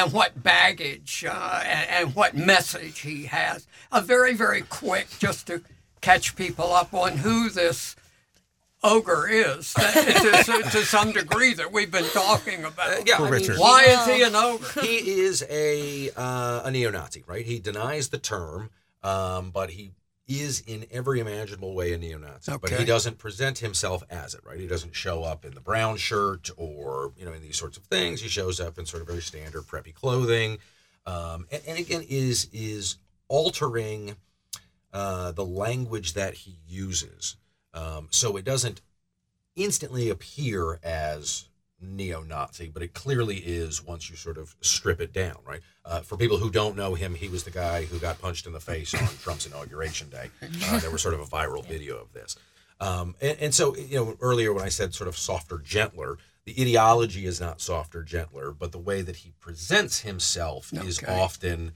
baggage and what message he has. A very, very quick, just to catch people up on who this ogre is to some degree that we've been talking about. Richard. Why is he an ogre? He is a neo-Nazi, right? He denies the term, but he is in every imaginable way a neo-Nazi. Okay. But he doesn't present himself as it, right? He doesn't show up in the brown shirt or, in these sorts of things. He shows up in sort of very standard preppy clothing. And again, is altering the language that he uses. So it doesn't instantly appear as neo-Nazi, but it clearly is once you sort of strip it down, right? For people who don't know him, he was the guy who got punched in the face on Trump's inauguration day. There was sort of a viral video of this. And so, earlier when I said sort of softer, gentler, the ideology is not softer, gentler, but the way that he presents himself is often,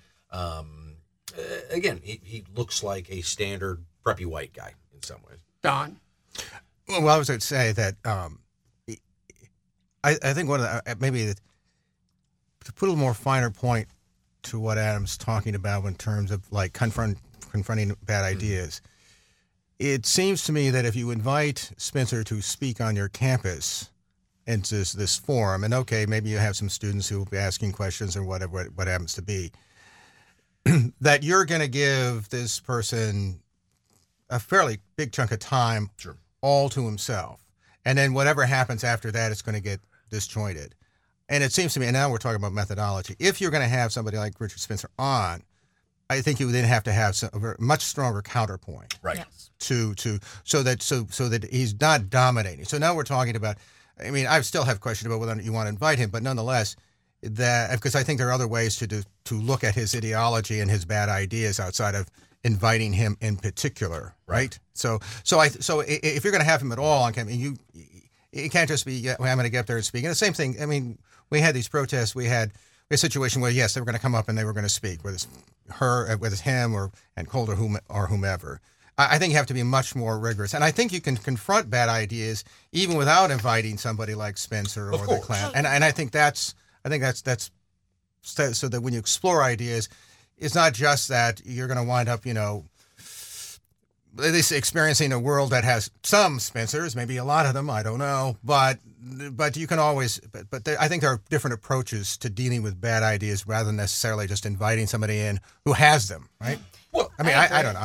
again, he looks like a standard preppy white guy in some ways. Don? Well, I was going to say that I think one of the, maybe to put a little more finer point to what Adam's talking about in terms of like confronting bad ideas, it seems to me that if you invite Spencer to speak on your campus into this forum, and okay, maybe you have some students who will be asking questions or whatever, what happens to be, that you're going to give this person a fairly big chunk of time all to himself. And then whatever happens after that, it's going to get disjointed. And it seems to me, and now we're talking about methodology, if you're going to have somebody like Richard Spencer on, I think you would then have to have a much stronger counterpoint. Right. Yes. So that he's not dominating. So now we're talking about. I mean, I still have questions about whether you want to invite him, but nonetheless, that because I think there are other ways to look at his ideology and his bad ideas outside of inviting him in particular, right? So if you're going to have him at all on campus, it can't just be I'm going to get up there and speak. And the same thing. I mean, we had these protests. We had a situation where yes, they were going to come up and they were going to speak, whether it's him and Colt or whomever. I think you have to be much more rigorous, and I think you can confront bad ideas even without inviting somebody like Spencer or the Klan. And I think that's so that when you explore ideas, it's not just that you're going to wind up, at least experiencing a world that has some Spencers, maybe a lot of them, I don't know, but you can always. But I think there are different approaches to dealing with bad ideas rather than necessarily just inviting somebody in who has them, right? Well, I mean, I don't know.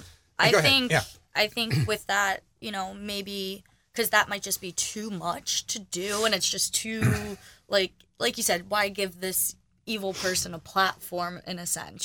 I think with that, maybe because that might just be too much to do, and it's just too like you said, why give this evil person a platform in a sense,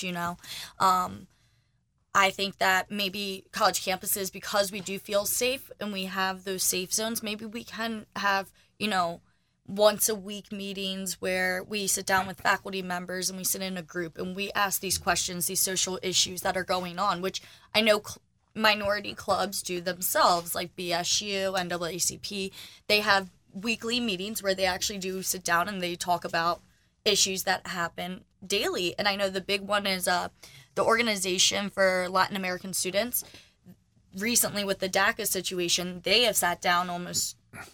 I think that maybe college campuses, because we do feel safe and we have those safe zones, maybe we can have, once a week meetings where we sit down with faculty members and we sit in a group and we ask these questions, these social issues that are going on, which I know minority clubs do themselves, like BSU, NAACP. They have weekly meetings where they actually do sit down and they talk about issues that happen daily. And I know the big one is the Organization for Latin American Students. Recently with the DACA situation, they have sat down almost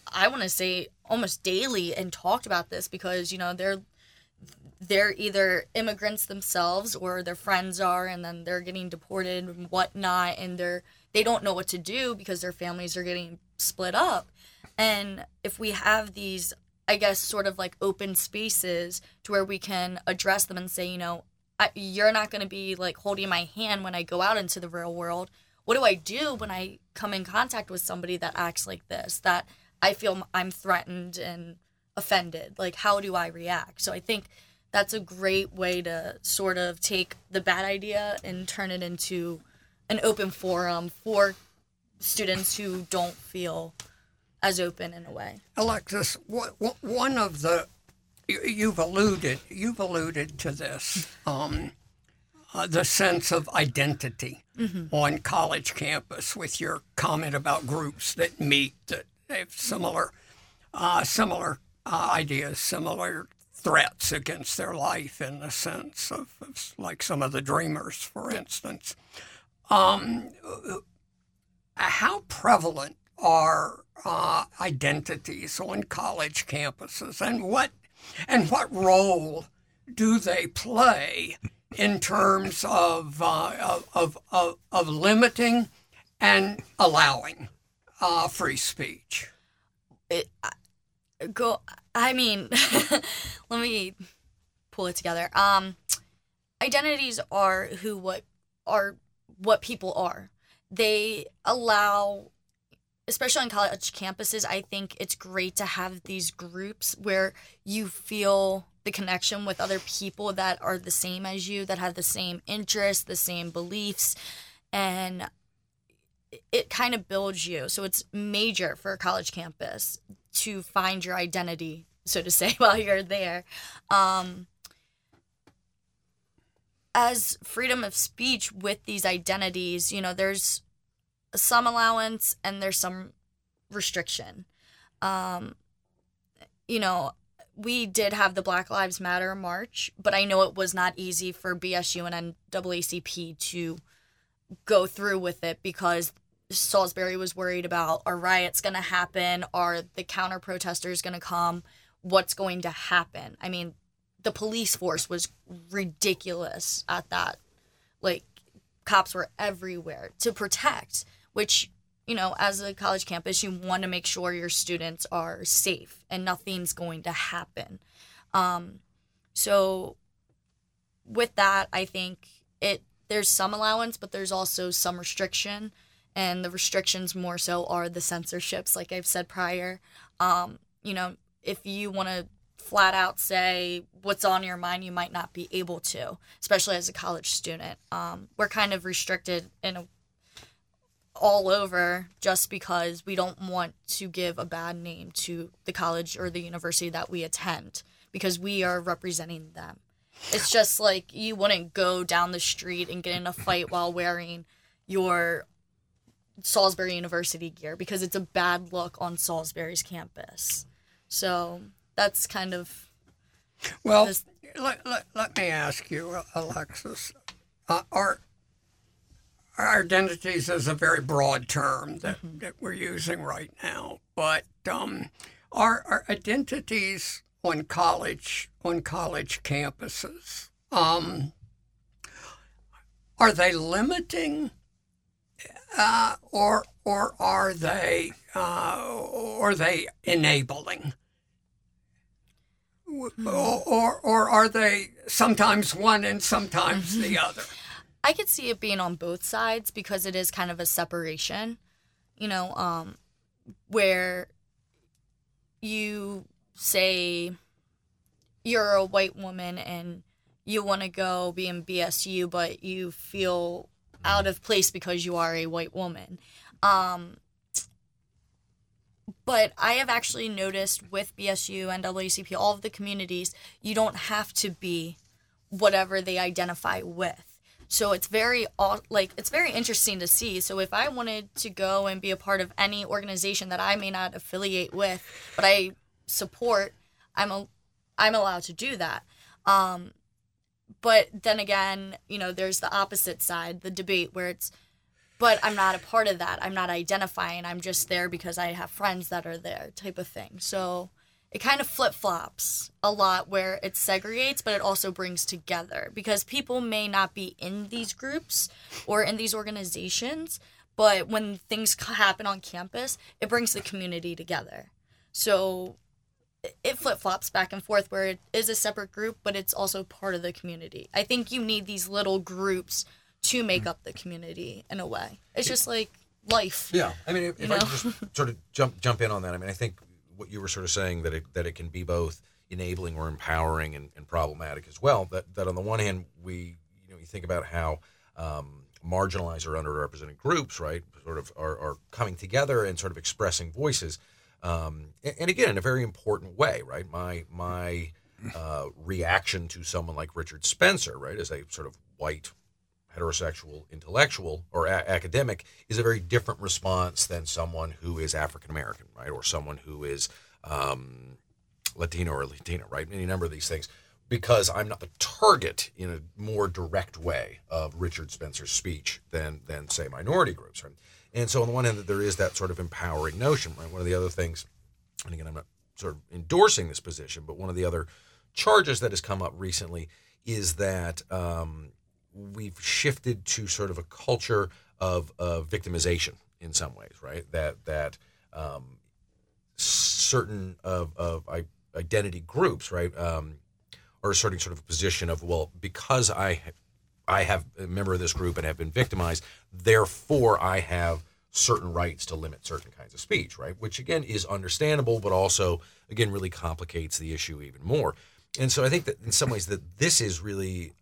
daily and talked about this because, they're either immigrants themselves or their friends are, and then they're getting deported and whatnot, and they don't know what to do because their families are getting split up. And if we have these, I guess, sort of like open spaces to where we can address them and say, you're not going to be like holding my hand when I go out into the real world. What do I do when I come in contact with somebody that acts like this, that I feel I'm threatened and offended? Like, how do I react? So I think that's a great way to sort of take the bad idea and turn it into an open forum for students who don't feel as open in a way. Alexis, one of the you've alluded to this, the sense of identity on college campus with your comment about groups that meet that have similar ideas, similar threats against their life in the sense of like some of the Dreamers, for instance. How prevalent are identities on college campuses, and what role do they play in terms of limiting and allowing free speech? Let me pull it together. Identities are what people are. They allow, especially on college campuses, I think it's great to have these groups where you feel the connection with other people that are the same as you, that have the same interests, the same beliefs, and it kind of builds you. So it's major for a college campus to find your identity, so to say, while you're there. As freedom of speech with these identities, there's some allowance and there's some restriction. We did have the Black Lives Matter march, but I know it was not easy for BSU and NAACP to go through with it because Salisbury was worried about, are riots going to happen? Are the counter protesters going to come? What's going to happen? I mean, the police force was ridiculous at that. Like, cops were everywhere to protect, which, as a college campus, you want to make sure your students are safe and nothing's going to happen. So with that, I think there's some allowance, but there's also some restriction. And the restrictions more so are the censorships, like I've said prior. If you want to flat out say what's on your mind, you might not be able to, especially as a college student. We're kind of restricted all over just because we don't want to give a bad name to the college or the university that we attend because we are representing them. It's just like you wouldn't go down the street and get in a fight while wearing your Salisbury University gear because it's a bad look on Salisbury's campus. So that's kind of... Well, let me ask you, Alexis. Our identities is a very broad term that we're using right now, but our identities on college campuses, are they limiting, or are they enabling? Or are they sometimes one and sometimes the other? I could see it being on both sides because it is kind of a separation, where you say you're a white woman and you want to go be in BSU, but you feel out of place because you are a white woman. But I have actually noticed with BSU, NAACP, all of the communities, you don't have to be whatever they identify with. So it's very interesting to see. So if I wanted to go and be a part of any organization that I may not affiliate with, but I support, I'm allowed to do that. But then again, there's the opposite side, the debate where it's, but I'm not a part of that. I'm not identifying. I'm just there because I have friends that are there type of thing. So it kind of flip-flops a lot where it segregates, but it also brings together because people may not be in these groups or in these organizations, but when things happen on campus, it brings the community together. So it flip-flops back and forth where it is a separate group, but it's also part of the community. I think you need these little groups to make up the community in a way. It's just like life. Yeah. I mean, if I could just sort of jump in on that, I mean, I think what you were sort of saying that it can be both enabling or empowering and problematic as well. That on the one hand, you think about how marginalized or underrepresented groups, right, sort of are coming together and sort of expressing voices. And again, in a very important way, right? My reaction to someone like Richard Spencer, right, as a sort of white heterosexual intellectual or academic is a very different response than someone who is African American, right, or someone who is Latino or Latina, right? Any number of these things, because I'm not the target in a more direct way of Richard Spencer's speech than say minority groups, right? And so on the one hand, there is that sort of empowering notion, right? One of the other things, and again, I'm not sort of endorsing this position, but one of the other charges that has come up recently is that we've shifted to sort of a culture of victimization in some ways, right? That certain of identity groups, right, are asserting sort of a position of, well, because I have a member of this group and have been victimized, therefore I have certain rights to limit certain kinds of speech, right? Which again is understandable, but also again really complicates the issue even more. And so I think that in some ways that this is really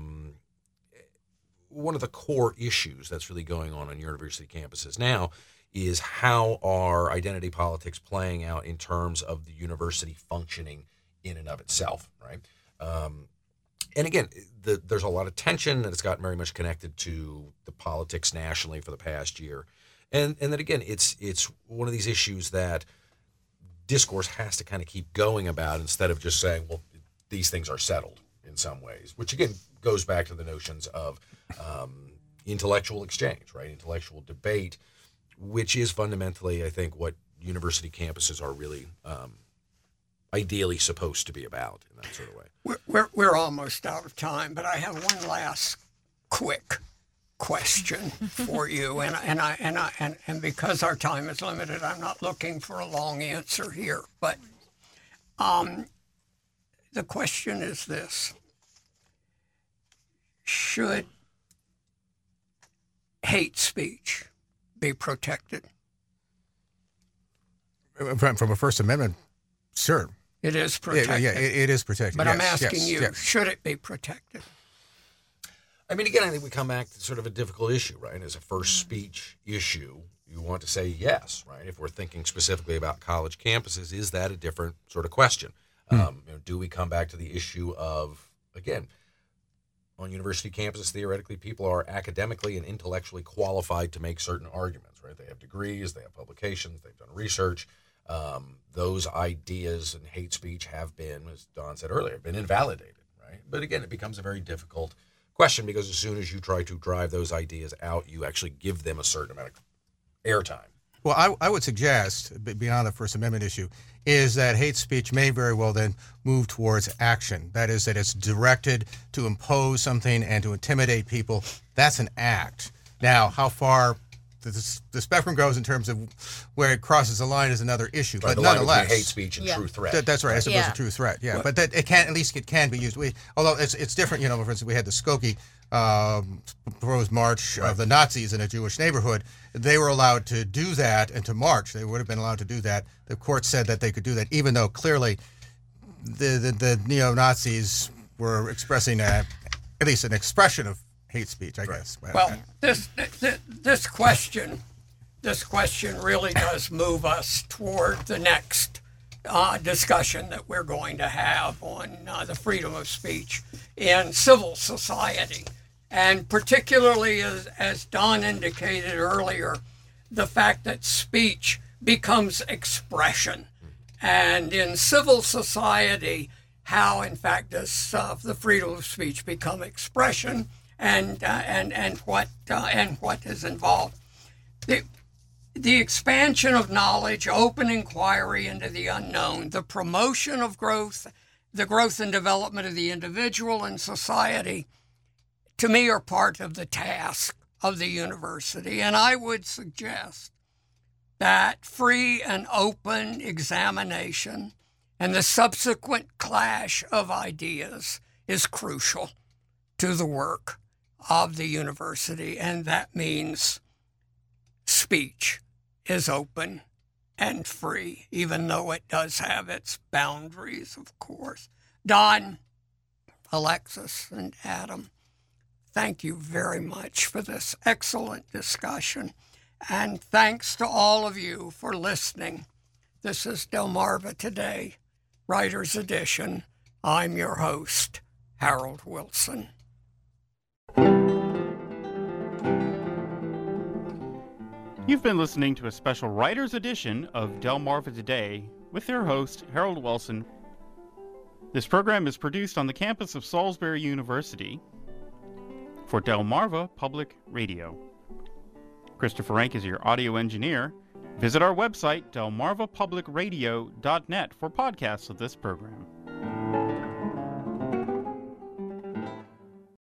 one of the core issues that's really going on university campuses now is how are identity politics playing out in terms of the university functioning in and of itself, right? And again, there's a lot of tension that it's gotten very much connected to the politics nationally for the past year. And then again, it's one of these issues that discourse has to kind of keep going about instead of just saying, well, these things are settled in some ways, which again goes back to the notions of intellectual exchange, right? Intellectual debate, which is fundamentally, I think, what university campuses are really ideally supposed to be about in that sort of way. We're almost out of time, but I have one last quick question for you, and because our time is limited, I'm not looking for a long answer here, but the question is this: should hate speech be protected? From a First Amendment, sure. It is protected. Yeah, it is protected. But yes, I'm asking yes, you, yes. should it be protected? I mean, again, I think we come back to sort of a difficult issue, right? As a first speech issue, you want to say yes, right? If we're thinking specifically about college campuses, is that a different sort of question? Do we come back to the issue of, again, on university campuses, theoretically, people are academically and intellectually qualified to make certain arguments, right? They have degrees, they have publications, they've done research. Those ideas and hate speech have been, as Don said earlier, been invalidated, right? But again, it becomes a very difficult question because as soon as you try to drive those ideas out, you actually give them a certain amount of airtime. Well, I would suggest, beyond the First Amendment issue, is that hate speech may very well then move towards action. That is, that it's directed to impose something and to intimidate people. That's an act. Now, how far the spectrum goes in terms of where it crosses the line is another issue. Right, but the line nonetheless, between hate speech and true threat. that's right. I suppose Yeah. a true threat. Yeah, but that it can at least it can be used. Although it's different. For instance, we had the Skokie proposed march of the Nazis in a Jewish neighborhood. They were allowed to do that and to march. They would have been allowed to do that. The court said that they could do that, even though clearly the neo-Nazis were expressing at least an expression of hate speech, I guess. Well, this question really does move us toward the next discussion that we're going to have on the freedom of speech in civil society. And particularly, as Don indicated earlier, the fact that speech becomes expression. And in civil society, how, in fact, does the freedom of speech become expression, and what is involved? The expansion of knowledge, open inquiry into the unknown, the promotion of growth, the growth and development of the individual and society, to me, are part of the task of the university. And I would suggest that free and open examination and the subsequent clash of ideas is crucial to the work of the university, and that means speech is open and free, even though it does have its boundaries, of course. Don, Alexis, and Adam, thank you very much for this excellent discussion, and thanks to all of you for listening. This is Delmarva Today, Writer's Edition. I'm your host, Harold Wilson. You've been listening to a special Writer's Edition of Delmarva Today with their host, Harold Wilson. This program is produced on the campus of Salisbury University for Delmarva Public Radio. Christopher Rank is your audio engineer. Visit our website, delmarvapublicradio.net, for podcasts of this program.